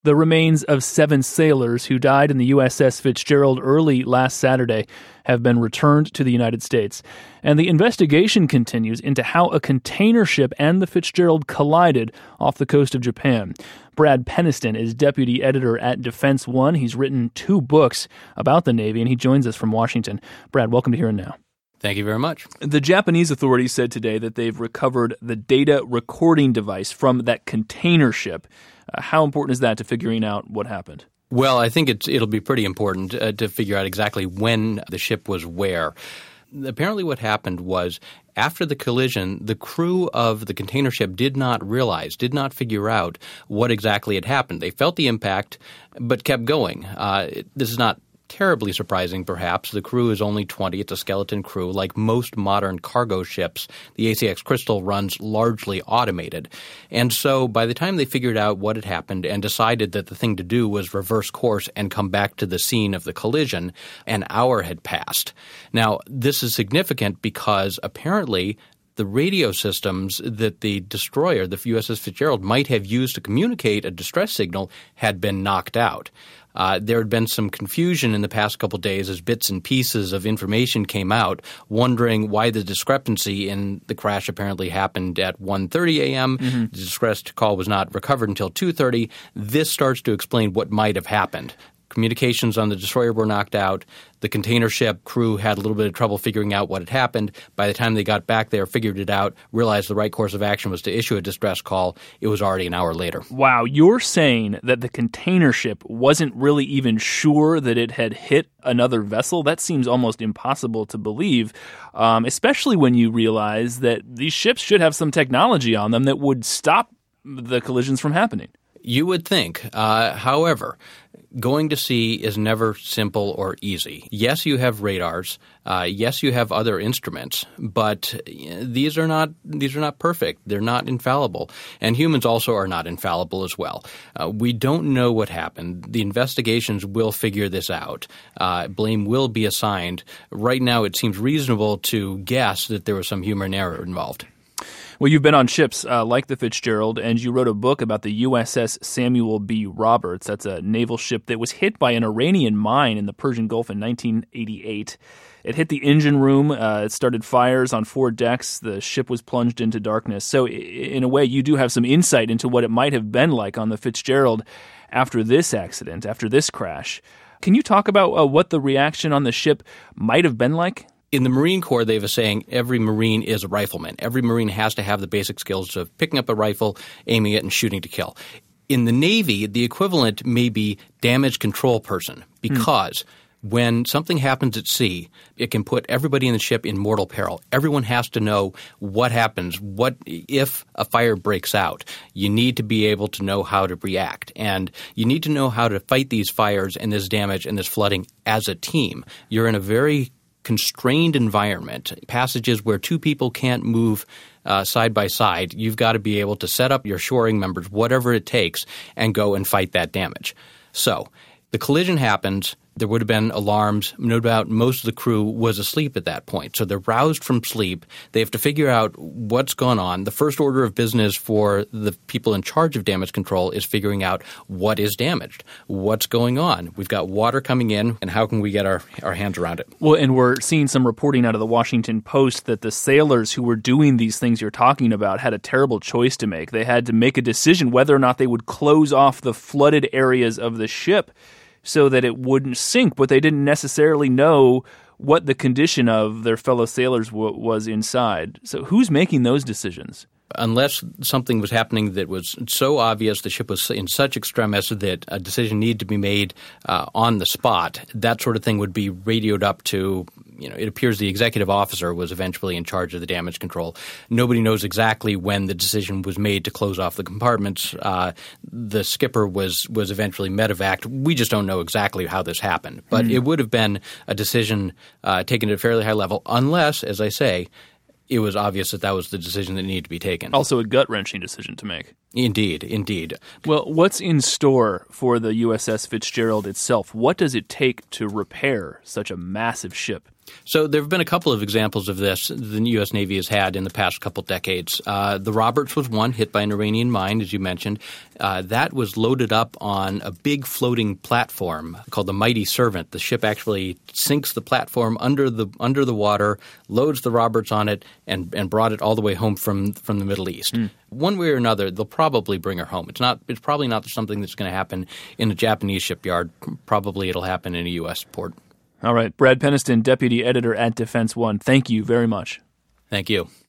The remains of 7 sailors who died in the USS Fitzgerald early last Saturday have been returned to the United States. And the investigation continues into how a container ship and the Fitzgerald collided off the coast of Japan. Brad Penniston is deputy editor at Defense One. He's written 2 books about the Navy, and he joins us from Washington. Brad, welcome to Here and Now. Thank you very much. The Japanese authorities said today that they've recovered the data recording device from that container ship. How important is that to figuring out what happened? Well, I think it'll be pretty important to figure out exactly when the ship was where. Apparently what happened was after the collision, the crew of the container ship did not figure out what exactly had happened. They felt the impact but kept going. This is not terribly surprising, perhaps. The crew is only 20. It's a skeleton crew. Like most modern cargo ships, the ACX Crystal runs largely automated. And so by the time they figured out what had happened and decided that the thing to do was reverse course and come back to the scene of the collision, an hour had passed. Now, this is significant because apparently the radio systems that the destroyer, the USS Fitzgerald, might have used to communicate a distress signal had been knocked out. There had been some confusion in the past couple of days as bits and pieces of information came out, wondering why the discrepancy in the crash apparently happened at 1:30 a.m. The distress call was not recovered until 2:30. This starts to explain what might have happened. Communications on the destroyer were knocked out. The container ship crew had a little bit of trouble figuring out what had happened. By the time they got back there, figured it out, realized the right course of action was to issue a distress call. It was already an hour later. Wow, you're saying that the container ship wasn't really even sure that it had hit another vessel? That seems almost impossible to believe, especially when you realize that these ships should have some technology on them that would stop the collisions from happening. You would think. However, going to sea is never simple or easy. Yes, you have radars. Yes, you have other instruments, but these are not perfect. They're not infallible, and humans also are not infallible as well. We don't know what happened. The investigations will figure this out. Blame will be assigned. Right now, it seems reasonable to guess that there was some human error involved. Well, you've been on ships like the Fitzgerald, and you wrote a book about the USS Samuel B. Roberts. That's a naval ship that was hit by an Iranian mine in the Persian Gulf in 1988. It hit the engine room. It started fires on 4 decks. The ship was plunged into darkness. So in a way, you do have some insight into what it might have been like on the Fitzgerald after this accident, after this crash. Can you talk about what the reaction on the ship might have been like? In the Marine Corps, they have a saying, every Marine is a rifleman. Every Marine has to have the basic skills of picking up a rifle, aiming it, and shooting to kill. In the Navy, the equivalent may be damage control person because when something happens at sea, it can put everybody in the ship in mortal peril. Everyone has to know what happens. What if a fire breaks out? You need to be able to know how to react, and you need to know how to fight these fires and this damage and this flooding as a team. You're in a very constrained environment, passages where 2 people can't move side by side. You've got to be able to set up your shoring members, whatever it takes, and go and fight that damage. So the collision happens. There would have been alarms. No doubt most of the crew was asleep at that point. So they're roused from sleep. They have to figure out what's gone on. The first order of business for the people in charge of damage control is figuring out what is damaged, what's going on. We've got water coming in, and how can we get our hands around it? Well, and we're seeing some reporting out of the Washington Post that the sailors who were doing these things you're talking about had a terrible choice to make. They had to make a decision whether or not they would close off the flooded areas of the ship so that it wouldn't sink, but they didn't necessarily know what the condition of their fellow sailors was inside. So who's making those decisions? Unless something was happening that was so obvious, the ship was in such extremis that a decision needed to be made on the spot, that sort of thing would be radioed up to, it appears the executive officer was eventually in charge of the damage control. Nobody knows exactly when the decision was made to close off the compartments. The skipper was eventually medevaced. We just don't know exactly how this happened. But it would have been a decision taken at a fairly high level unless, as I say, it was obvious that was the decision that needed to be taken. Also a gut-wrenching decision to make. Indeed, indeed. Well, what's in store for the USS Fitzgerald itself? What does it take to repair such a massive ship? So there have been a couple of examples of this the U.S. Navy has had in the past couple decades. The Roberts was one, hit by an Iranian mine, as you mentioned. That was loaded up on a big floating platform called the Mighty Servant. The ship actually sinks the platform under the water, loads the Roberts on it, and brought it all the way home from the Middle East. One way or another, they'll probably bring her home. It's probably not something that's going to happen in a Japanese shipyard. Probably it'll happen in a U.S. port. All right. Brad Penniston, Deputy Editor at Defense One, thank you very much. Thank you.